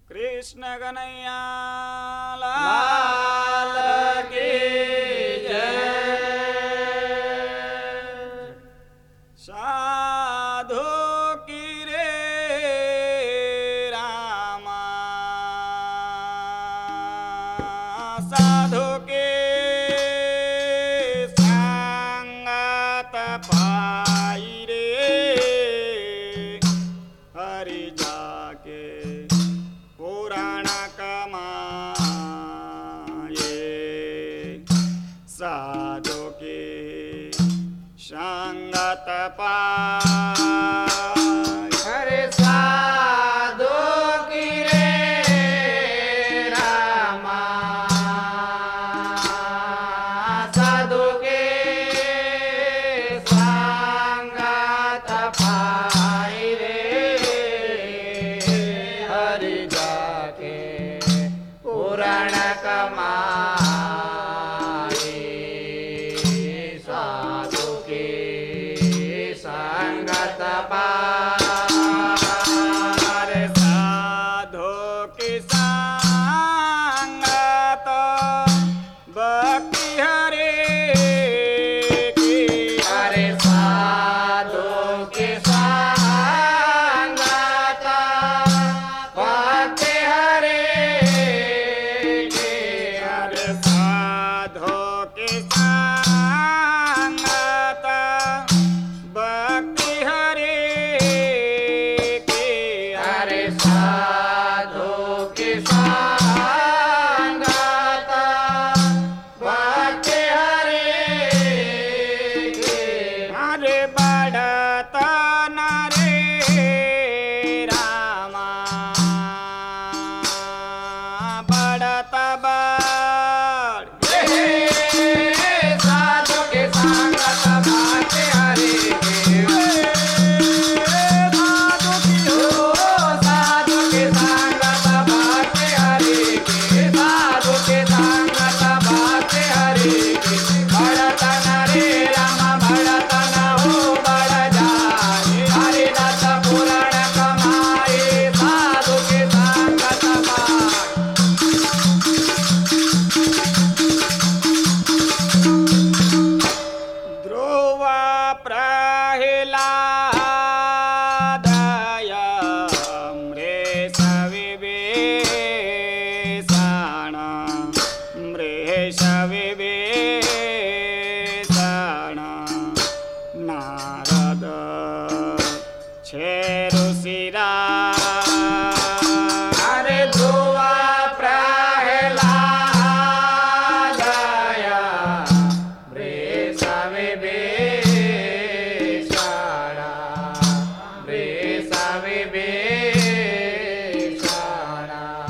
कृष्ण कन्हैया लाल की जय। साधु की रे रामा साधु के संगत पाई रे हरि जाके पुराण कमाए साधु की संगत पाए। हरे साधु की रे रामा साधु के संगत पाई रे हरि जाके पुराण कमाए साधु के संगत पार साधु की संगत भक्ति हरे की। हरे साधु के संगत भक्ति हरे के। हरे साधु की संगत भक्ति हरे की। हरे साधु के संगत भक्ति हरे के। हरे बढ़त न रे रामा बढ़त बढ़ साधु के संगत भक्ति हरे के। साधु के संगत भक्ति हरे के। साधु के संगत भक्ति हरे के। बढ़त न रे रामा बढ़त न हो बढ़ जाए हरि दत्त पुराण कमाए साधु के संगत भक्ति। ध्रुव प्रह्लादय मृष विभीषण मृष विभीषण नारद छेरुशिरा। हरे ध्रुव प्रह्लादय वृष विभीषण वृष विभीषण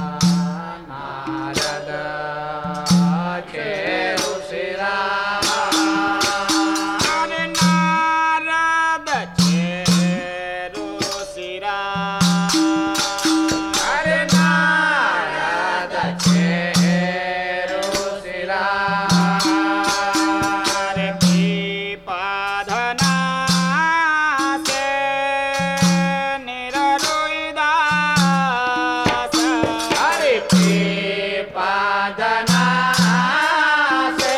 नारद छेरुशिरा। हरे नारद छेरुशिरा। हरे नारद छेरुशिरा। हरे विपदना से निररोहिदास। हरे विपदना से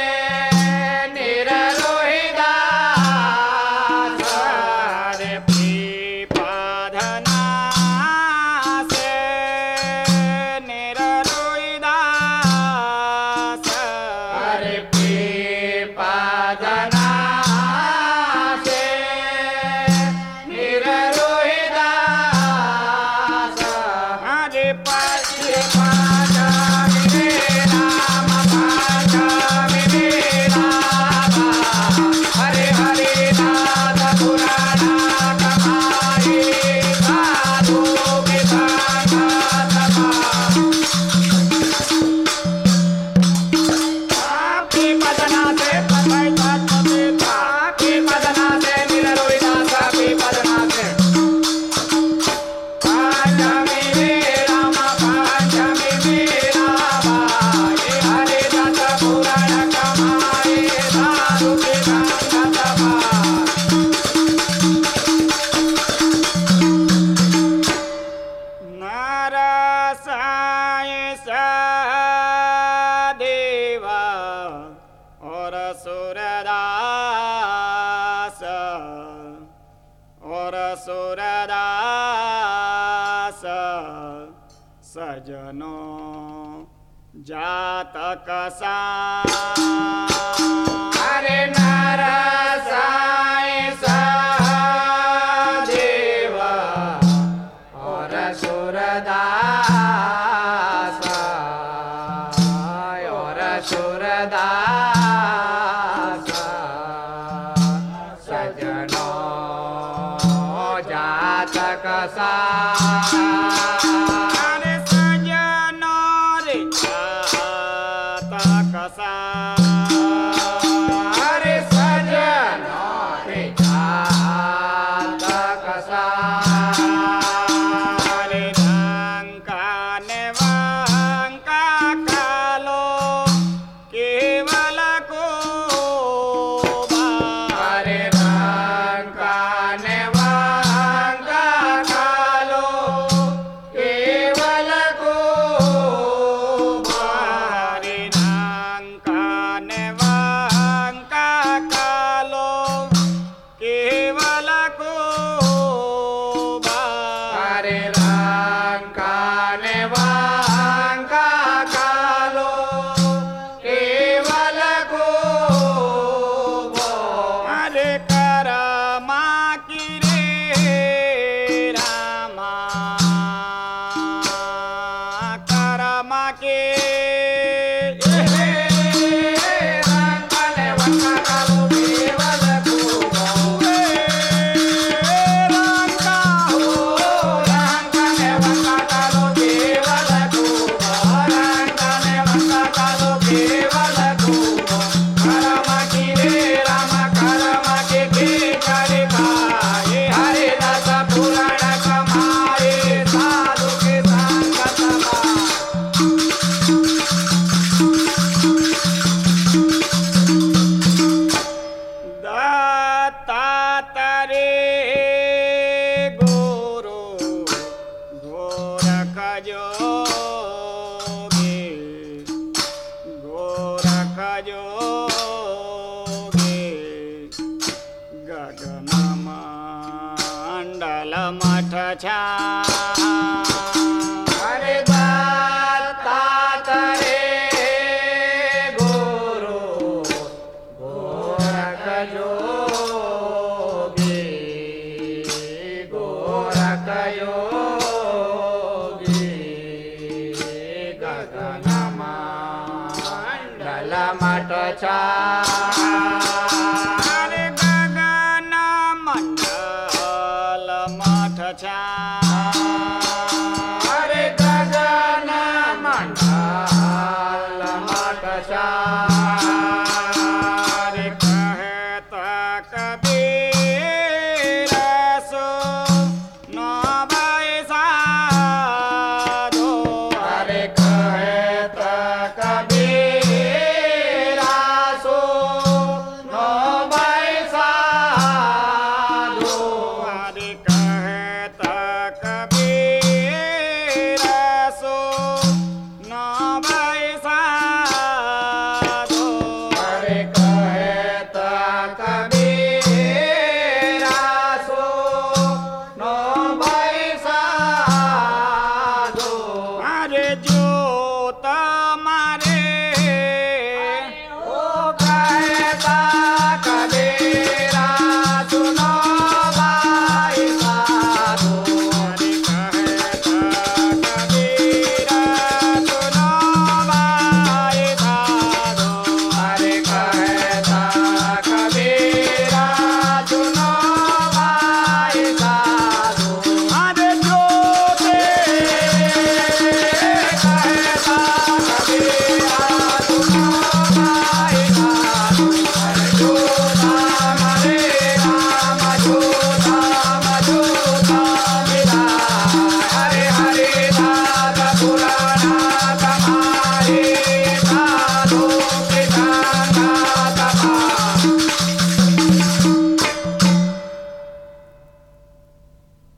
निररोहिदास। हरे विपदना से निररोहिदास। हरे विपदना से निररोहिदास। हरे पति राम हरे हरे नाथ पुराण कमाए साधु के संगत आपकी मदना से आपकी मदना से निररोहिदास आपकी मदना से पांचमी में राम पांचमी में राम हरे दत्त पुराण कमाए साधु के संगत नारद सजनो जातक सा अरे नर साई देव और सुरदास और सुरदास सजनो जातक सा जो